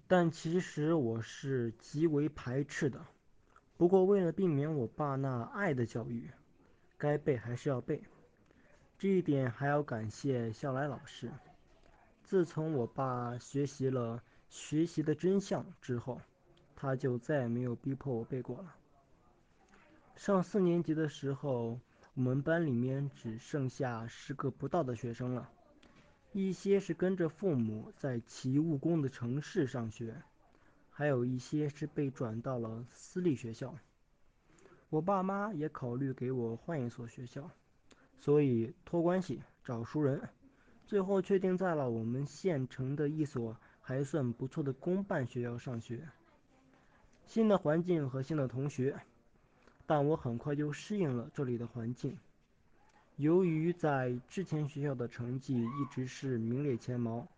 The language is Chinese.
但其实我是极为排斥的。不过为了避免我爸那爱的教育，该背还是要背。这一点还要感谢校来老师。自从我爸学习了学习的真相之后，他就再也没有逼迫我背过了。上4年级的时候，我们班里面只剩下10个不到的学生了，一些是跟着父母在奇务工的城市上学，还有一些是被转到了私立学校。我爸妈也考虑给我换一所学校，所以托关系找熟人，最后确定在了我们县城的一所还算不错的公办学校上学。新的环境和新的同学，但我很快就适应了这里的环境。由于在之前学校的成绩一直是名列前茅，